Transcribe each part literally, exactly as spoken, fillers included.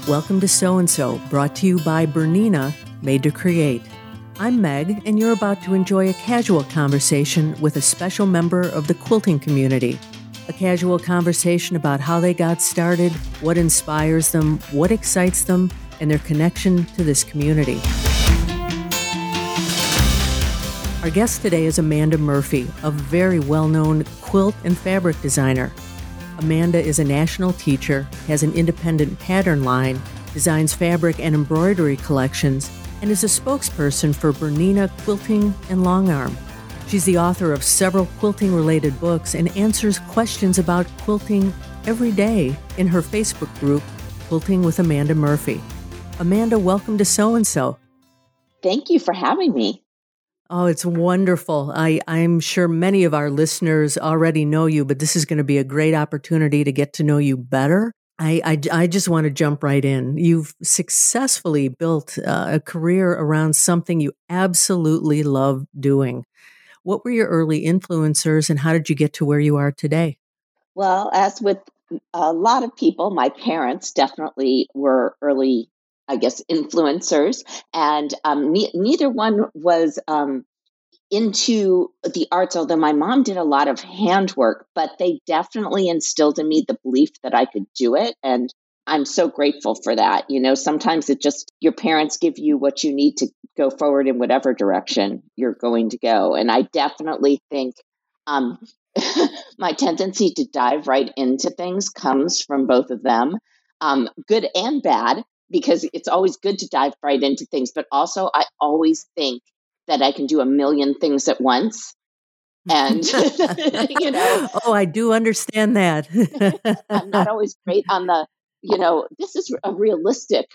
Welcome to So and So, brought to you by Bernina, made to create. I'm Meg, and you're about to enjoy a casual conversation with a special member of the quilting community. A casual conversation about how they got started, what inspires them, what excites them, and their connection to this community. Our guest today is Amanda Murphy, a very well-known quilt and fabric designer. Amanda is a national teacher, has an independent pattern line, designs fabric and embroidery collections, and is a spokesperson for Bernina Quilting and Long Arm. She's the author of several quilting-related books and answers questions about quilting every day in her Facebook group, Quilting with Amanda Murphy. Amanda, welcome to So and So. Thank you for having me. Oh, it's wonderful. I, I'm sure many of our listeners already know you, but this is going to be a great opportunity to get to know you better. I, I, I just want to jump right in. You've successfully built uh, a career around something you absolutely love doing. What were your early influencers and how did you get to where you are today? Well, as with a lot of people, my parents definitely were early, I guess, influencers, and um, ne- neither one was um, into the arts, although my mom did a lot of handwork, but they definitely instilled in me the belief that I could do it. And I'm so grateful for that. You know, sometimes it just, your parents give you what you need to go forward in whatever direction you're going to go. And I definitely think um, my tendency to dive right into things comes from both of them, um, good and bad, because it's always good to dive right into things. But also, I always think that I can do a million things at once. And, you know, oh, I do understand that. I'm not always great on the, you know, this is a realistic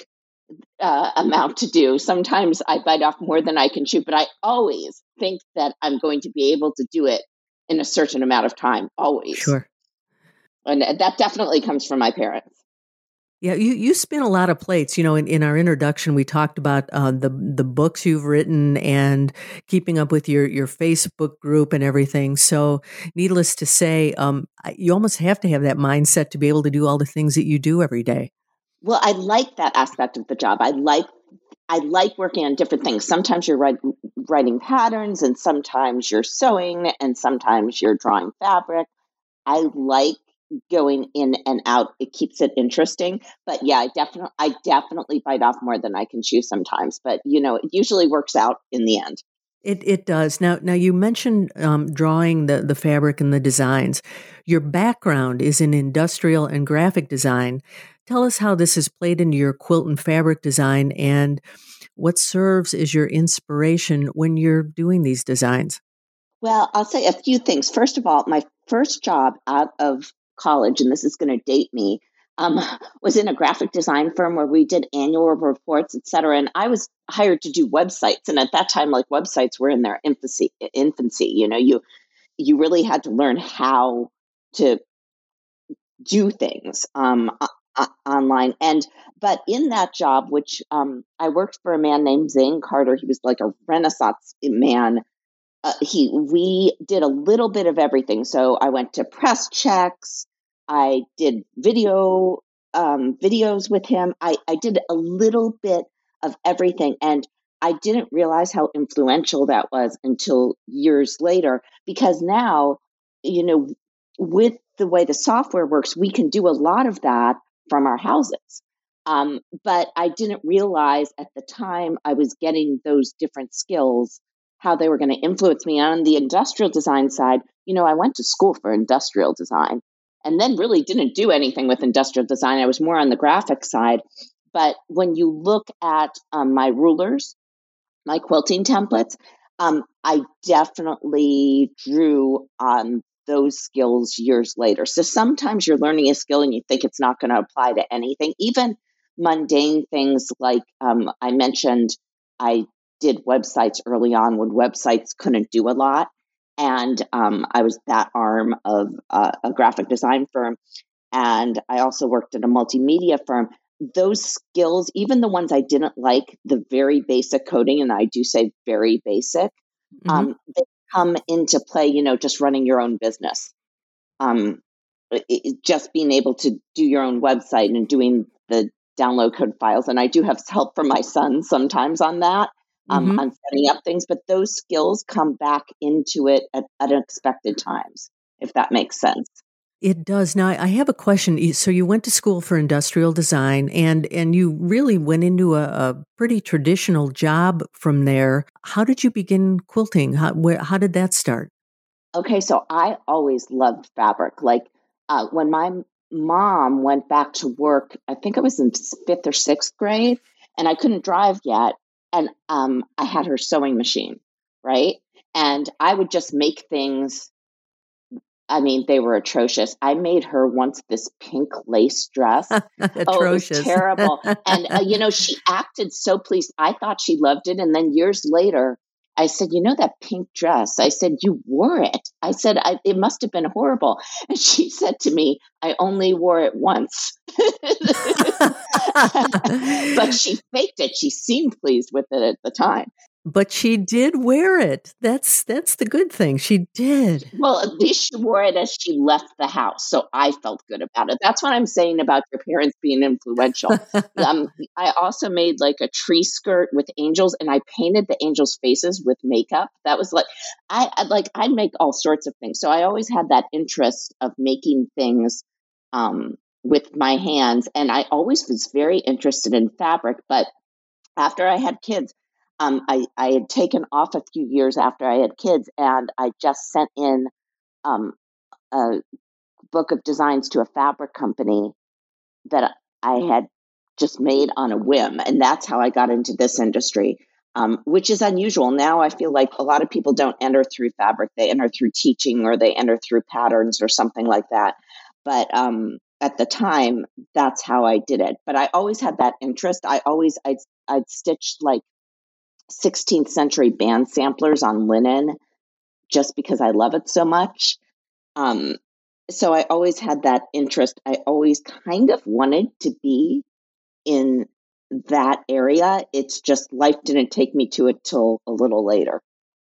uh, amount to do. Sometimes I bite off more than I can chew, but I always think that I'm going to be able to do it in a certain amount of time, always. Sure. And that definitely comes from my parents. Yeah, you, you spin a lot of plates. You know, in, in our introduction, we talked about uh, the the books you've written and keeping up with your, your Facebook group and everything. So needless to say, um, you almost have to have that mindset to be able to do all the things that you do every day. Well, I like that aspect of the job. I like I like working on different things. Sometimes you're write, writing patterns, and sometimes you're sewing, and sometimes you're drawing fabric. I like going in and out. It keeps it interesting. But yeah, I definitely I definitely bite off more than I can chew sometimes. But you know, it usually works out in the end. It it does. Now now you mentioned um, drawing the, the fabric and the designs. Your background is in industrial and graphic design. Tell us how this has played into your quilt and fabric design and what serves as your inspiration when you're doing these designs. Well, I'll say a few things. First of all, my first job out of college, and this is going to date me, um, was in a graphic design firm where we did annual reports, et cetera. And I was hired to do websites. And at that time, like websites were in their infancy. Infancy, you know, you you really had to learn how to do things um, uh, online. And but in that job, which um, I worked for a man named Zane Carter. He was like a Renaissance man. Uh, he we did a little bit of everything. So I went to press checks. I did video um, videos with him. I, I did a little bit of everything, and I didn't realize how influential that was until years later. Because now, you know, with the way the software works, we can do a lot of that from our houses. Um, but I didn't realize at the time I was getting those different skills, how they were going to influence me. On the industrial design side, you know, I went to school for industrial design and then really didn't do anything with industrial design. I was more on the graphic side. But when you look at um, my rulers, my quilting templates, um, I definitely drew on those skills years later. So sometimes you're learning a skill and you think it's not going to apply to anything, even mundane things like um, I mentioned, I did websites early on when websites couldn't do a lot. And um, I was that arm of uh, a graphic design firm. And I also worked at a multimedia firm. Those skills, even the ones I didn't like, the very basic coding, and I do say very basic, mm-hmm. um, they come into play, you know, just running your own business. Um, it, it, just being able to do your own website and doing the download code files. And I do have help from my son sometimes on that, um, Mm-hmm. on setting up things. But those skills come back into it at, at unexpected times, if that makes sense. It does. Now, I have a question. So you went to school for industrial design, and and you really went into a, a pretty traditional job from there. How did you begin quilting? How where how did that start? Okay, so I always loved fabric. Like uh, when my mom went back to work, I think I was in fifth or sixth grade, and I couldn't drive yet, and um, I had her sewing machine, right? And I would just make things. I mean, they were atrocious. I made her once this pink lace dress. Oh, it was Atrocious. terrible. And, uh, you know, she acted so pleased. I thought she loved it. And then years later, I said, you know, that pink dress? I said, you wore it. I said, I, it must have been horrible. And she said to me, I only wore it once. But she faked it. She seemed pleased with it at the time. But she did wear it. That's that's the good thing. She did. Well, at least she wore it as she left the house, so I felt good about it. That's what I'm saying about your parents being influential. Um, I also made like a tree skirt with angels, and I painted the angels' faces with makeup. That was like, I I- like I'd make all sorts of things. So I always had that interest of making things um, with my hands, and I always was very interested in fabric. But after I had kids, um, I, I had taken off a few years after I had kids, and I just sent in um, a book of designs to a fabric company that I had just made on a whim. And that's how I got into this industry, um, which is unusual. Now I feel like a lot of people don't enter through fabric, they enter through teaching or they enter through patterns or something like that. But um, at the time, that's how I did it. But I always had that interest. I always, I'd, I'd stitched like sixteenth century band samplers on linen just because I love it so much. Um, so I always had that interest. I always kind of wanted to be in that area. It's just life didn't take me to it till a little later.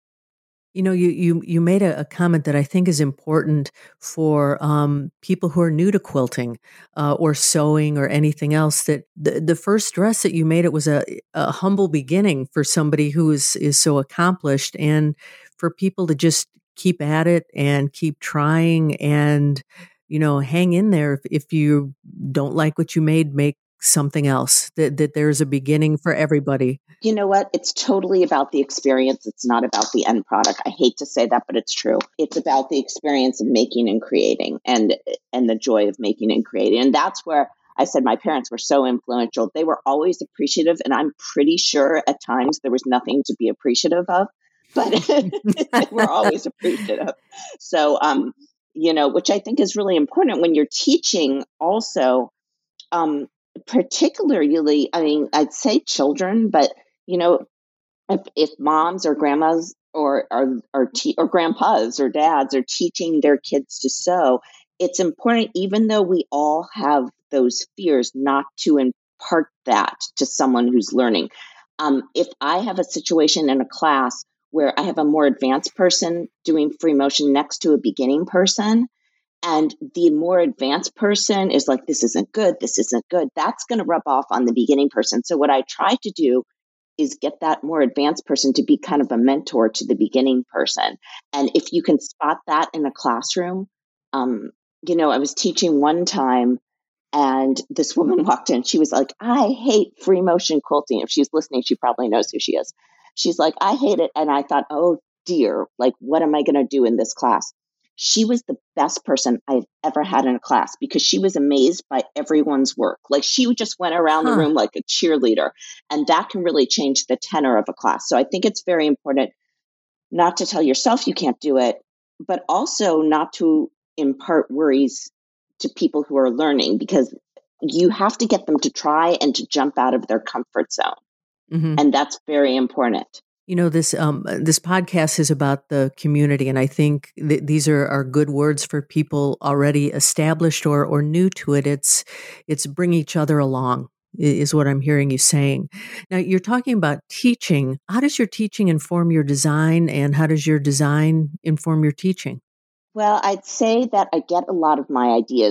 You know, you you you made a, a comment that I think is important for um, people who are new to quilting uh, or sewing or anything else. That the, the first dress that you made, it was a, a humble beginning for somebody who is is so accomplished, and for people to just keep at it and keep trying and you know hang in there. If, if you don't like what you made, make something else. That that there's a beginning for everybody. You know what? It's totally about the experience. It's not about the end product. I hate to say that, but it's true. It's about the experience of making and creating and and the joy of making and creating. And that's where I said my parents were so influential. They were always appreciative, and I'm pretty sure at times there was nothing to be appreciative of, but they were always appreciative. So um, you know, which I think is really important when you're teaching also. Um, particularly, I mean, I'd say children, but you know, if, if moms or grandmas or or or, te- or grandpas or dads are teaching their kids to sew, it's important, even though we all have those fears, not to impart that to someone who's learning. Um, if I have a situation in a class where I have a more advanced person doing free motion next to a beginning person, and the more advanced person is like, this isn't good, this isn't good, that's going to rub off on the beginning person. So what I try to do is get that more advanced person to be kind of a mentor to the beginning person. And if you can spot that in a classroom, um, you know, I was teaching one time and this woman walked in. She was like, I hate free motion quilting. If she's listening, she probably knows who she is. She's like, I hate it. And I thought, oh dear, like, what am I going to do in this class? She was the best person I've ever had in a class because she was amazed by everyone's work. Like she just went around the Huh. room like a cheerleader, and that can really change the tenor of a class. So I think it's very important not to tell yourself you can't do it, but also not to impart worries to people who are learning, because you have to get them to try and to jump out of their comfort zone. Mm-hmm. And that's very important. You know, this um, this podcast is about the community, and I think th- these are, are good words for people already established or or new to it. It's it's bring each other along i- is what I'm hearing you saying. Now, you're talking about teaching. How does your teaching inform your design, and how does your design inform your teaching? Well, I'd say that I get a lot of my ideas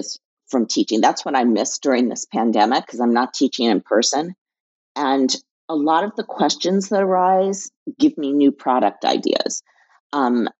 from teaching. That's what I missed during this pandemic because I'm not teaching in person. And a lot of the questions that arise give me new product ideas. Um,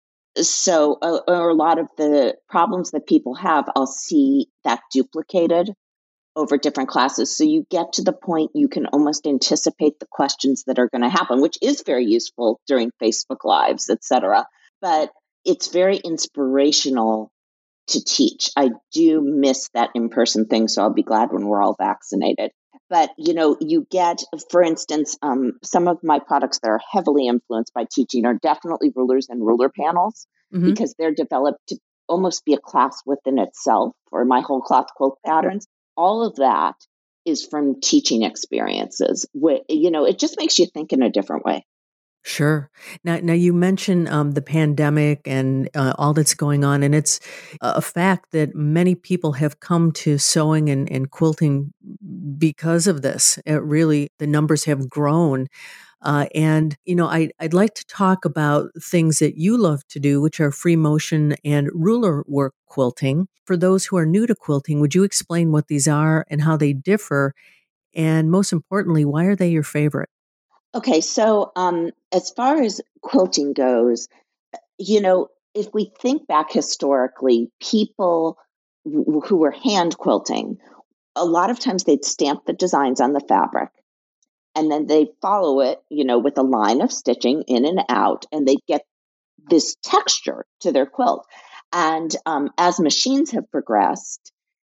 so, uh, or a lot of the problems that people have, I'll see that duplicated over different classes. So you get to the point you can almost anticipate the questions that are going to happen, which is very useful during Facebook Lives, et cetera. But it's very inspirational to teach. I do miss that in-person thing, so I'll be glad when we're all vaccinated. But, you know, you get, for instance, um, some of my products that are heavily influenced by teaching are definitely rulers and ruler panels mm-hmm. because they're developed to almost be a class within itself, or my whole cloth quilt patterns. All of that is from teaching experiences. You know, it just makes you think in a different way. Sure. Now, now you mentioned um, the pandemic and uh, all that's going on, and it's a fact that many people have come to sewing and, and quilting because of this. It really, the numbers have grown. Uh, and, you know, I, I'd like to talk about things that you love to do, which are free motion and ruler work quilting. For those who are new to quilting, would you explain what these are and how they differ? And most importantly, why are they your favorite? Okay, so um, as far as quilting goes, you know, if we think back historically, people w- who were hand quilting, a lot of times they'd stamp the designs on the fabric and then they follow it, you know, with a line of stitching in and out, and they get this texture to their quilt. And um, as machines have progressed,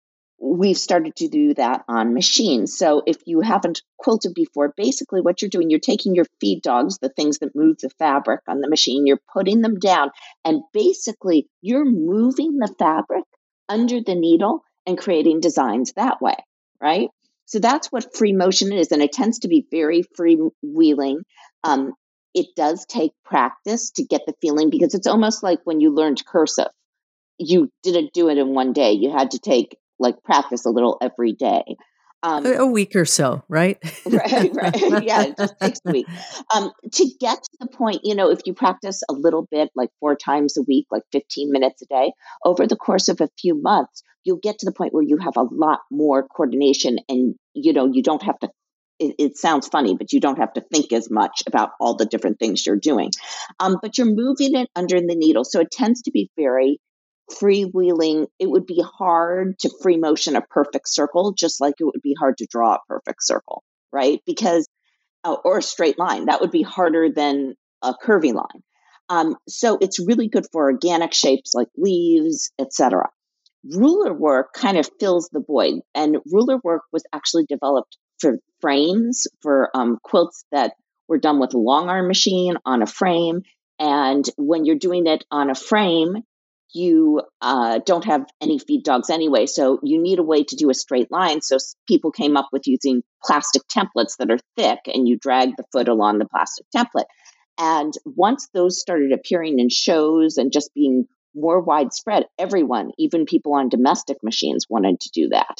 we've started to do that on machines. So if you haven't quilted before, basically what you're doing, you're taking your feed dogs, the things that move the fabric on the machine, you're putting them down, and basically you're moving the fabric under the needle and creating designs that way, right? So that's what free motion is, and it tends to be very freewheeling. Um, it does take practice to get the feeling, because it's almost like when you learned cursive. You didn't do it in one day. You had to take like practice a little every day. Um, a week or so, right? right, right. Yeah, it just takes a week. Um, to get to the point, you know, if you practice a little bit, like four times a week, like fifteen minutes a day, over the course of a few months, you'll get to the point where you have a lot more coordination, and, you know, you don't have to, it, it sounds funny, but you don't have to think as much about all the different things you're doing. Um, but you're moving it under the needle. So it tends to be very freewheeling. It would be hard to free motion a perfect circle, just like it would be hard to draw a perfect circle, right? Because, uh, or a straight line, that would be harder than a curvy line. Um, so it's really good for organic shapes like leaves, et cetera. Ruler work kind of fills the void, and ruler work was actually developed for frames, for um, quilts that were done with a long arm machine on a frame. And when you're doing it on a frame, you uh, don't have any feed dogs anyway, so you need a way to do a straight line. So people came up with using plastic templates that are thick, and you drag the foot along the plastic template. And once those started appearing in shows and just being more widespread, everyone, even people on domestic machines, wanted to do that.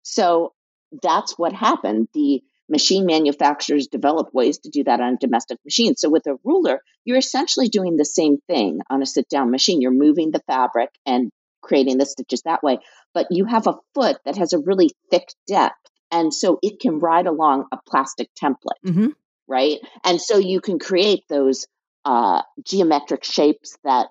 So that's what happened. The machine manufacturers developed ways to do that on domestic machines. So with a ruler, you're essentially doing the same thing on a sit-down machine. You're moving the fabric and creating the stitches that way, but you have a foot that has a really thick depth, and so it can ride along a plastic template, mm-hmm. right? And so you can create those uh, geometric shapes that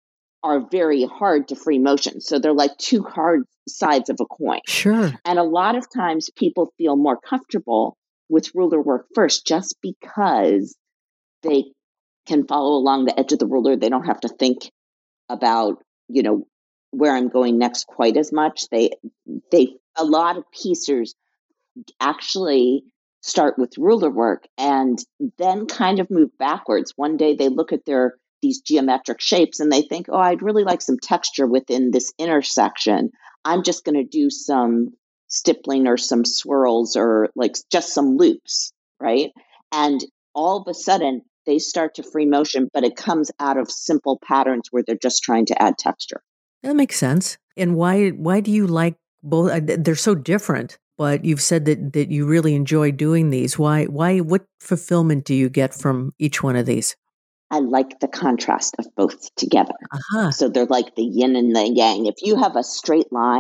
are very hard to free motion. So they're like two hard sides of a coin. Sure. And a lot of times people feel more comfortable with ruler work first, just because they can follow along the edge of the ruler. They don't have to think about, you know, where I'm going next quite as much. They, they, a lot of piecers actually start with ruler work and then kind of move backwards. One day they look at their these geometric shapes and they think, oh, I'd really like some texture within this intersection. I'm just going to do some stippling or some swirls or like just some loops, right? And all of a sudden they start to free motion, but it comes out of simple patterns where they're just trying to add texture. That makes sense. And why why do you like both? They're so different, but you've said that that you really enjoy doing these. Why why what fulfillment do you get from each one of these? I like the contrast of both together. Uh-huh. So they're like the yin and the yang. If you have a straight line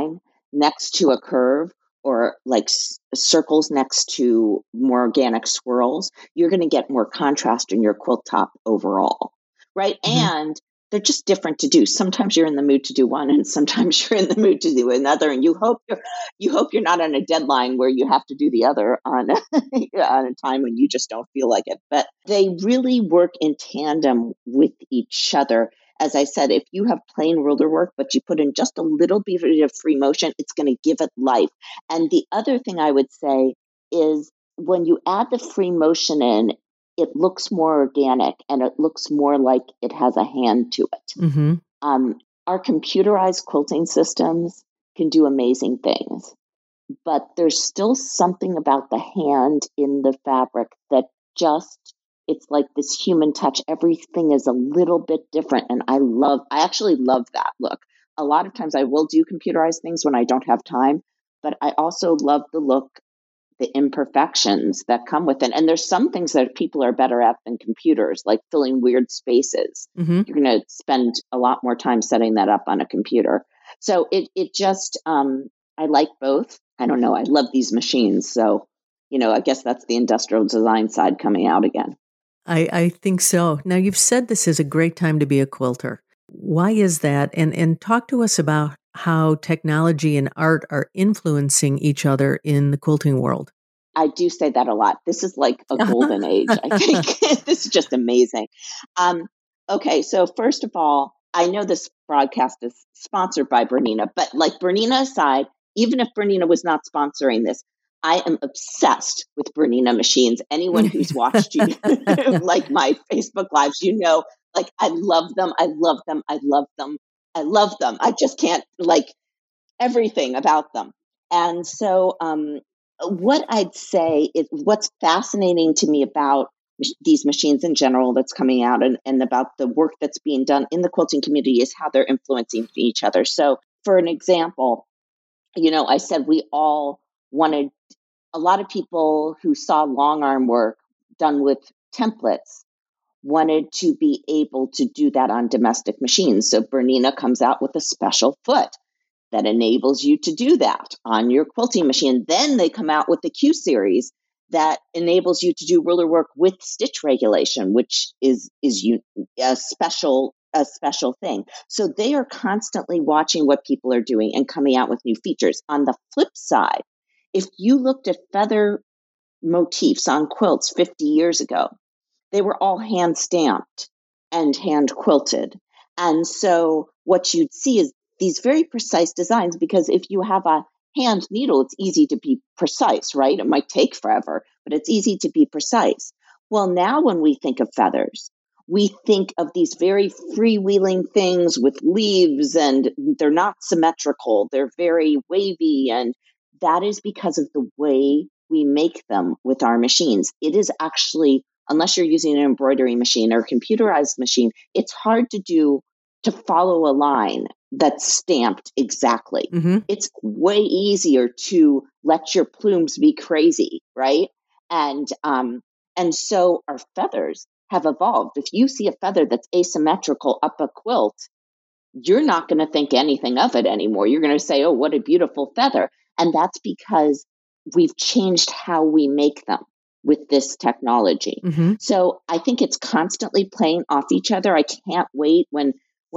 next to a curve or like s- circles next to more organic swirls, you're going to get more contrast in your quilt top overall, right? Mm-hmm. And they're just different to do. Sometimes you're in the mood to do one, and sometimes you're in the mood to do another. And you hope you're you hope you're not on a deadline where you have to do the other on a, on a time when you just don't feel like it. But they really work in tandem with each other. As I said, if you have plain ruler work, but you put in just a little bit of free motion, it's going to give it life. And the other thing I would say is when you add the free motion in, it looks more organic and it looks more like it has a hand to it. Mm-hmm. Um, our computerized quilting systems can do amazing things, but there's still something about the hand in the fabric that just, it's like this human touch. Everything is a little bit different. And I love, I actually love that look. A lot of times I will do computerized things when I don't have time, but I also love the look, the imperfections that come with it. And there's some things that people are better at than computers, like filling weird spaces. Mm-hmm. You're going to spend a lot more time setting that up on a computer. So it, it just, um, I like both. I don't know. I love these machines. So, you know, I guess that's the industrial design side coming out again. I, I think so. Now, you've said this is a great time to be a quilter. Why is that? And and talk to us about how technology and art are influencing each other in the quilting world. I do say that a lot. This is like a golden age, I think. This is just amazing. Um, okay, so first of all, I know this broadcast is sponsored by Bernina, but like Bernina aside, even if Bernina was not sponsoring this, I am obsessed with Bernina machines. Anyone who's watched you, like my Facebook lives, you know, like I love them. I love them. I love them. I love them. I just can't, like, everything about them. And so, um, what I'd say is what's fascinating to me about these machines in general that's coming out and, and about the work that's being done in the quilting community is how they're influencing each other. So, for an example, you know, I said we all wanted, a lot of people who saw long arm work done with templates wanted to be able to do that on domestic machines. So Bernina comes out with a special foot that enables you to do that on your quilting machine. Then they come out with the Q series that enables you to do ruler work with stitch regulation, which is is a special a special thing. So they are constantly watching what people are doing and coming out with new features. On the flip side, if you looked at feather motifs on quilts fifty years ago, they were all hand stamped and hand quilted. And so what you'd see is these very precise designs, because if you have a hand needle, it's easy to be precise, right? It might take forever, but it's easy to be precise. Well, now when we think of feathers, we think of these very freewheeling things with leaves, and they're not symmetrical. They're very wavy. And that is because of the way we make them with our machines. It is actually, unless you're using an embroidery machine or a computerized machine, it's hard to do, to follow a line that's stamped exactly. Mm-hmm. It's way easier to let your plumes be crazy, right? And um, and so our feathers have evolved. If you see a feather that's asymmetrical up a quilt, you're not going to think anything of it anymore. You're going to say, oh, what a beautiful feather. And that's because we've changed how we make them with this technology. Mm-hmm. So I think it's constantly playing off each other. I can't wait when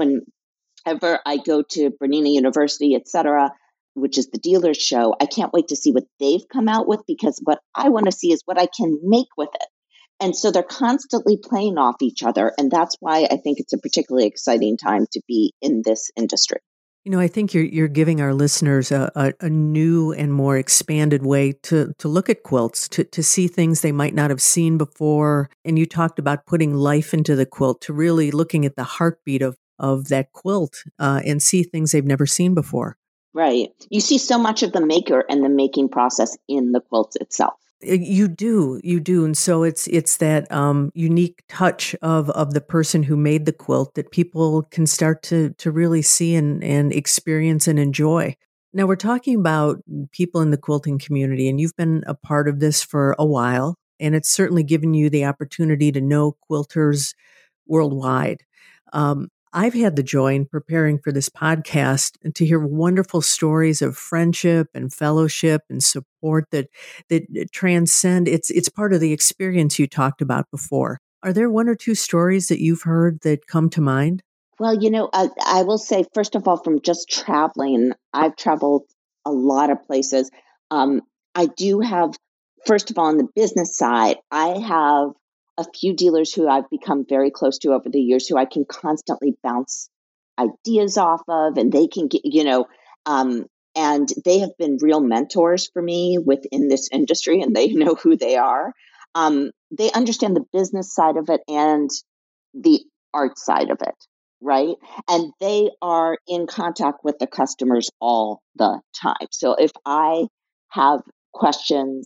whenever I go to Bernina University, et cetera, which is the dealer's show, I can't wait to see what they've come out with, because what I want to see is what I can make with it. And so they're constantly playing off each other. And that's why I think it's a particularly exciting time to be in this industry. You know, I think you're you're giving our listeners a, a, a new and more expanded way to to look at quilts, to to see things they might not have seen before. And you talked about putting life into the quilt, to really looking at the heartbeat of of that quilt uh, and see things they've never seen before. Right. You see so much of the maker and the making process in the quilt itself. You do, you do, and so it's it's that um, unique touch of of the person who made the quilt that people can start to to really see and and experience and enjoy. Now we're talking about people in the quilting community, and you've been a part of this for a while, and it's certainly given you the opportunity to know quilters worldwide. Um, I've had the joy in preparing for this podcast and to hear wonderful stories of friendship and fellowship and support that that transcend. It's it's part of the experience you talked about before. Are there one or two stories that you've heard that come to mind? Well, you know, I, I will say, first of all, from just traveling, I've traveled a lot of places. Um, I do have, first of all, on the business side, I have a few dealers who I've become very close to over the years who I can constantly bounce ideas off of, and they can get, you know, um, and they have been real mentors for me within this industry, and they know who they are. Um, they understand the business side of it and the art side of it, right? And they are in contact with the customers all the time. So if I have questions,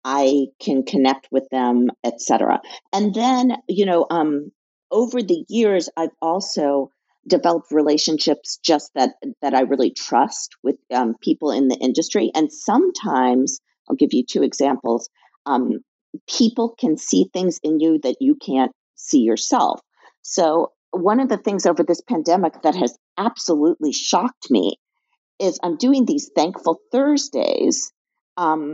I can connect with them, et cetera. And then, you know, um, over the years, I've also developed relationships just that that I really trust with um, people in the industry. And sometimes, I'll give you two examples. Um, people can see things in you that you can't see yourself. So one of the things over this pandemic that has absolutely shocked me is I'm doing these Thankful Thursdays um,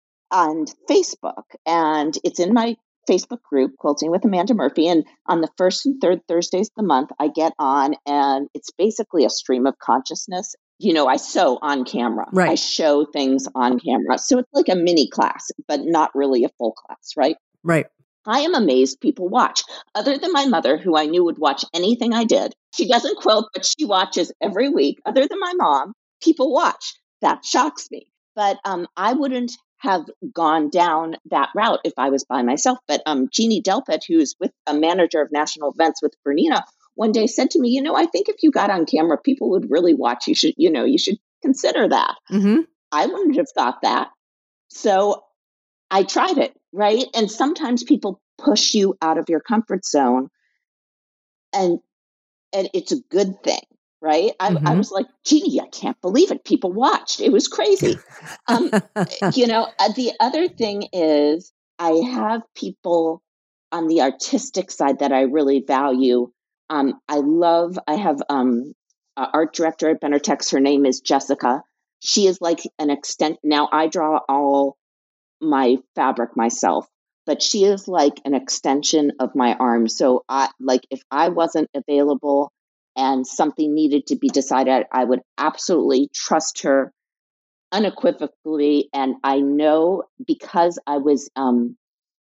on Facebook, and it's in my Facebook group, Quilting with Amanda Murphy. And on the first and third Thursdays of the month, I get on, and it's basically a stream of consciousness. You know, I sew on camera. Right. I show things on camera. So it's like a mini class, but not really a full class, right? Right. I am amazed people watch. Other than my mother, who I knew would watch anything I did. She doesn't quilt, but she watches every week. Other than my mom, people watch. That shocks me. But um, I wouldn't have gone down that route if I was by myself. But um, Jeannie Delpit, who's with a manager of national events with Bernina, one day said to me, you know, I think if you got on camera, people would really watch. You should, you know, you should consider that. Mm-hmm. I wouldn't have thought that. So I tried it, right? And sometimes people push you out of your comfort zone, and and it's a good thing, right? I, Mm-hmm. I was like, Jeannie, I can't believe it. People watched. It was crazy. um, you know, uh, the other thing is I have people on the artistic side that I really value. Um, I love, I have um, an art director at Benertex. Her name is Jessica. She is like an extent. Now I draw all my fabric myself, but she is like an extension of my arm. So I like if I wasn't available and something needed to be decided, I would absolutely trust her unequivocally. And I know because I was um,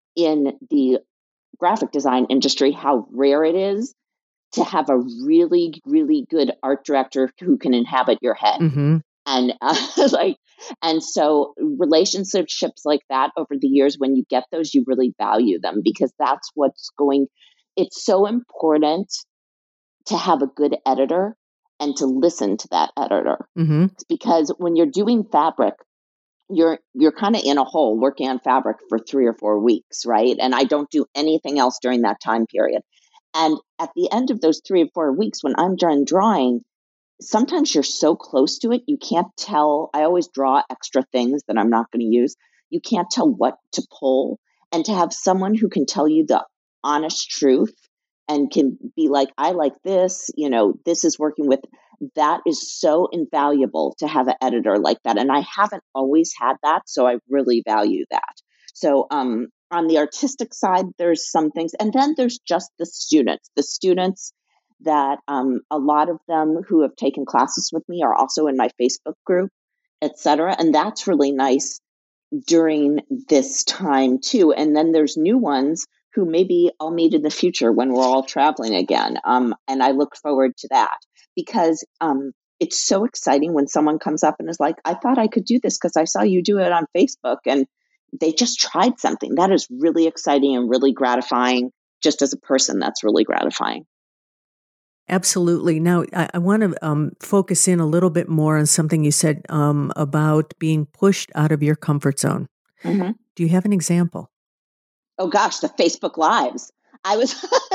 in the graphic design industry, how rare it is to have a really, really good art director who can inhabit your head. Mm-hmm. And uh, like, and so relationships like that over the years, when you get those, you really value them because that's what's going. It's so important to have a good editor and to listen to that editor. Mm-hmm. Because when you're doing fabric, you're you're kind of in a hole working on fabric for three or four weeks, right? And I don't do anything else during that time period. And at the end of those three or four weeks, when I'm done drawing, sometimes you're so close to it, you can't tell. I always draw extra things that I'm not going to use. You can't tell what to pull. And to have someone who can tell you the honest truth and can be like, I like this, you know, this is working with, that is so invaluable to have an editor like that. And I haven't always had that. So I really value that. So um, on the artistic side, there's some things. And then there's just the students, the students that um, a lot of them who have taken classes with me are also in my Facebook group, et cetera. And that's really nice during this time too. And then there's new ones who maybe I'll meet in the future when we're all traveling again. Um, and I look forward to that because um, it's so exciting when someone comes up and is like, I thought I could do this because I saw you do it on Facebook and they just tried something. That is really exciting and really gratifying. Just as a person, that's really gratifying. Absolutely. Now, I, I want to um, focus in a little bit more on something you said um, about being pushed out of your comfort zone. Mm-hmm. Do you have an example? Oh gosh, the Facebook Lives. I was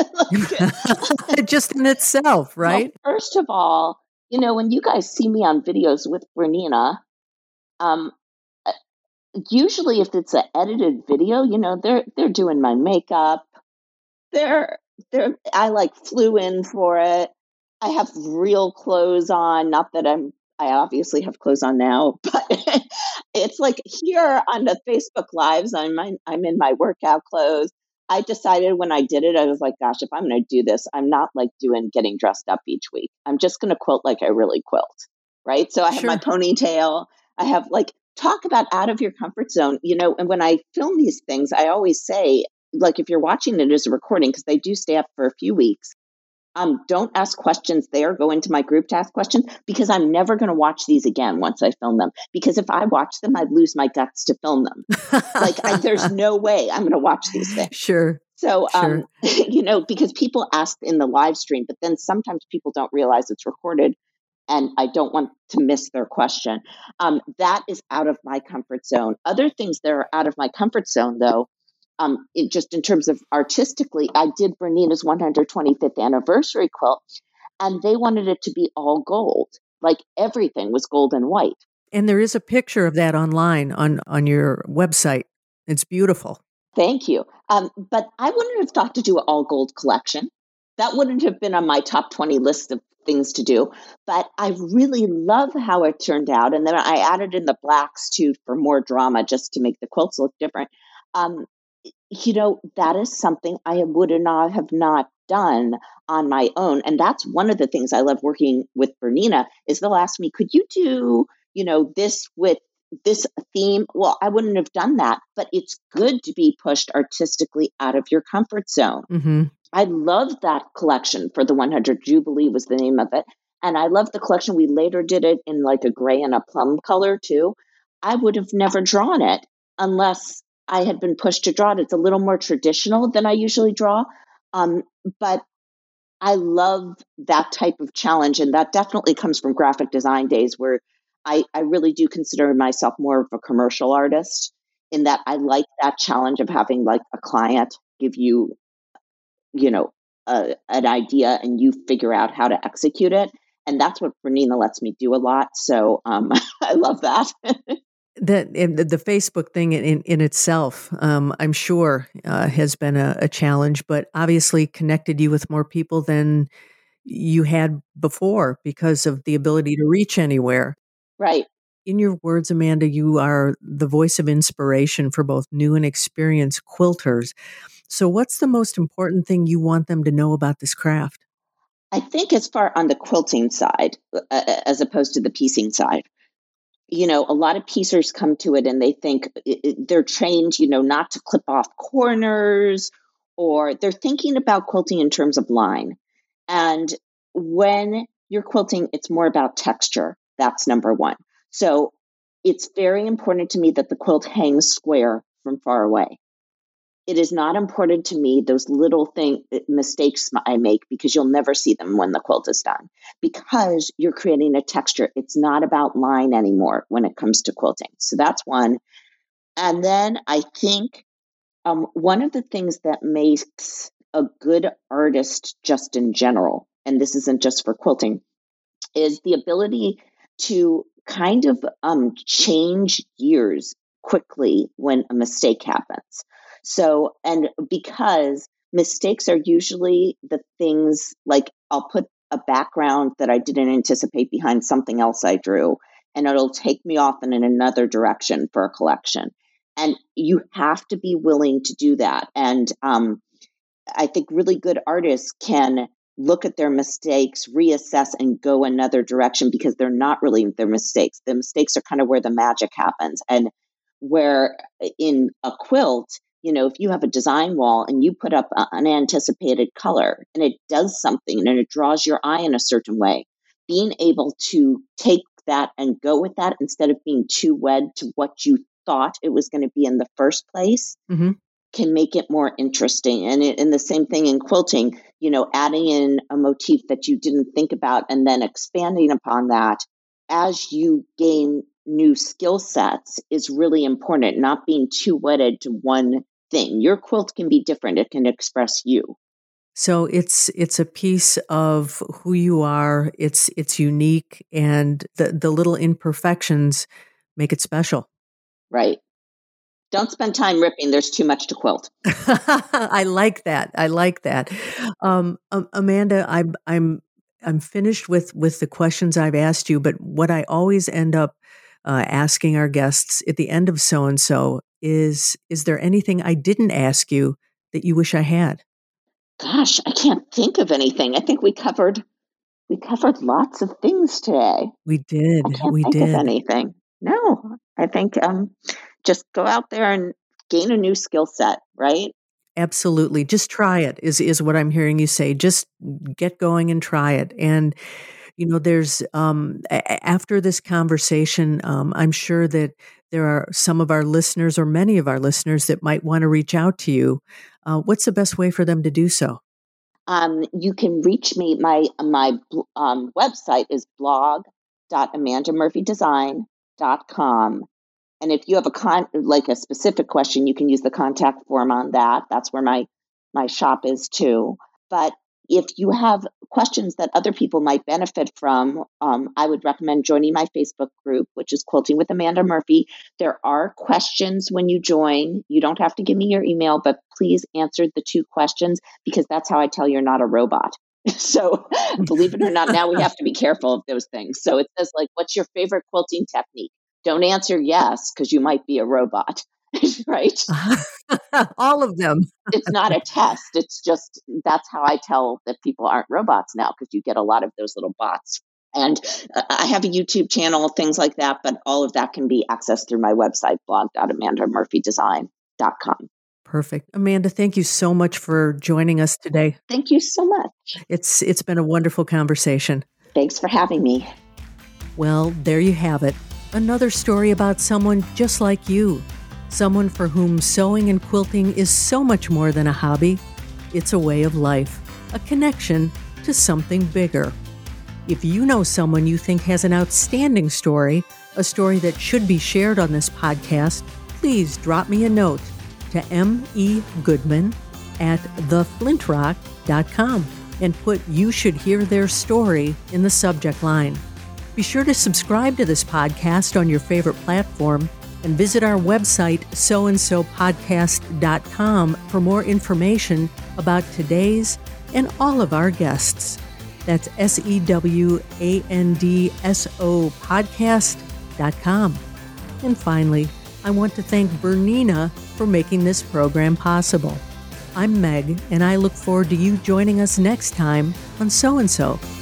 like, just in itself, right? Well, first of all, you know, when you guys see me on videos with Bernina, um, usually if it's an edited video, you know, they're they're doing my makeup. They're they're I like flew in for it. I have real clothes on. Not that I'm, I obviously have clothes on now, but it's like here on the Facebook Lives, I'm, I'm in my workout clothes. I decided when I did it, I was like, gosh, if I'm going to do this, I'm not like doing getting dressed up each week. I'm just going to quilt like I really quilt. Right. So I have Sure. my ponytail. I have like, talk about out of your comfort zone, you know, and when I film these things, I always say, like, if you're watching it as a recording, because they do stay up for a few weeks, um, don't ask questions there. Go into my group to ask questions, because I'm never going to watch these again once I film them. Because if I watch them, I'd lose my guts to film them. Like, I, there's no way I'm going to watch these things. Sure. So, sure. um, you know, because people ask in the live stream, but then sometimes people don't realize it's recorded, and I don't want to miss their question. Um, that is out of my comfort zone. Other things that are out of my comfort zone, though, um, it, just in terms of artistically, I did Bernina's one hundred twenty-fifth anniversary quilt, and they wanted it to be all gold. Like everything was gold and white. And there is a picture of that online on, on your website. It's beautiful. Thank you. Um, but I wouldn't have thought to do an all gold collection. That wouldn't have been on my top twenty list of things to do. But I really love how it turned out. And then I added in the blacks too for more drama, just to make the quilts look different. Um, you know, that is something I would not have not done on my own. And that's one of the things I love working with Bernina is they'll ask me, could you do, you know, this with this theme? Well, I wouldn't have done that, but it's good to be pushed artistically out of your comfort zone. Mm-hmm. I love that collection for the one hundred Jubilee was the name of it. And I love the collection. We later did it in like a gray and a plum color too. I would have never drawn it unless I had been pushed to draw it. It's a little more traditional than I usually draw. Um, but I love that type of challenge. And that definitely comes from graphic design days where I, I really do consider myself more of a commercial artist, in that I like that challenge of having like a client give you, you know, a, an idea and you figure out how to execute it. And that's what Bernina lets me do a lot. So um, I love that. That the, the Facebook thing in, in itself, um, I'm sure, uh, has been a, a challenge, but obviously connected you with more people than you had before because of the ability to reach anywhere. Right. In your words, Amanda, you are the voice of inspiration for both new and experienced quilters. So what's the most important thing you want them to know about this craft? I think as far on the quilting side, uh, as opposed to the piecing side, you know, a lot of piecers come to it and they think it, it, they're trained, you know, not to clip off corners, or they're thinking about quilting in terms of line. And when you're quilting, it's more about texture. That's number one. So it's very important to me that the quilt hangs square from far away. It is not important to me, those little thing mistakes I make, because you'll never see them when the quilt is done, because you're creating a texture. It's not about line anymore when it comes to quilting. So that's one. And then I think um, one of the things that makes a good artist just in general, and this isn't just for quilting, is the ability to kind of um, change gears quickly when a mistake happens. So, and because mistakes are usually the things, like I'll put a background that I didn't anticipate behind something else I drew, and it'll take me off in another direction for a collection. And you have to be willing to do that. And um, I think really good artists can look at their mistakes, reassess, and go another direction, because they're not really their mistakes. The mistakes are kind of where the magic happens. And where in a quilt, you know, if you have a design wall and you put up an unanticipated color and it does something and it draws your eye in a certain way, being able to take that and go with that instead of being too wed to what you thought it was going to be in the first place, mm-hmm. can make it more interesting. And, it, and the same thing in quilting, you know, adding in a motif that you didn't think about and then expanding upon that as you gain new skill sets is really important, not being too wedded to one thing. Your quilt can be different. It can express you. So it's it's a piece of who you are. It's it's unique, and the, the little imperfections make it special. Right. Don't spend time ripping. There's too much to quilt. I like that. I like that. Um, um, Amanda, I'm I'm I'm finished with, with the questions I've asked you, but what I always end up uh, asking our guests at the end of So-and-so is, is there anything I didn't ask you that you wish I had? Gosh, I can't think of anything. I think we covered we covered lots of things today. We did. I can't We think of did. anything. No, I think um, just go out there and gain a new skill set, right? Absolutely. Just try it is, is what I'm hearing you say. Just get going and try it. And, you know, there's, um, a- after this conversation, um, I'm sure that there are some of our listeners or many of our listeners that might want to reach out to you. Uh, what's the best way for them to do so? Um, you can reach me. My my um, website is blog dot amanda murphy design dot com. And if you have a con like a specific question, you can use the contact form on that. That's where my my shop is too. But if you have questions that other people might benefit from, um, I would recommend joining my Facebook group, which is Quilting with Amanda Murphy. There are questions when you join. You don't have to give me your email, but please answer the two questions because that's how I tell you're not a robot. So believe it or not, now we have to be careful of those things. So it says like, what's your favorite quilting technique? Don't answer yes, because you might be a robot, right? All of them. It's not a test. It's just, that's how I tell that people aren't robots now, because you get a lot of those little bots. And uh, I have a YouTube channel, things like that, but all of that can be accessed through my website, blog dot amanda murphy design dot com. Perfect. Amanda, thank you so much for joining us today. Thank you so much. It's It's been a wonderful conversation. Thanks for having me. Well, there you have it. Another story about someone just like you. Someone for whom sewing and quilting is so much more than a hobby. It's a way of life, a connection to something bigger. If you know someone you think has an outstanding story, a story that should be shared on this podcast, please drop me a note to M E Goodman at the flint rock dot com and put "You should hear their story" in the subject line. Be sure to subscribe to this podcast on your favorite platform and visit our website, so and so podcast dot com, for more information about today's and all of our guests. That's S E W A N D S O podcast dot com. And finally, I want to thank Bernina for making this program possible. I'm Meg, and I look forward to you joining us next time on So and So.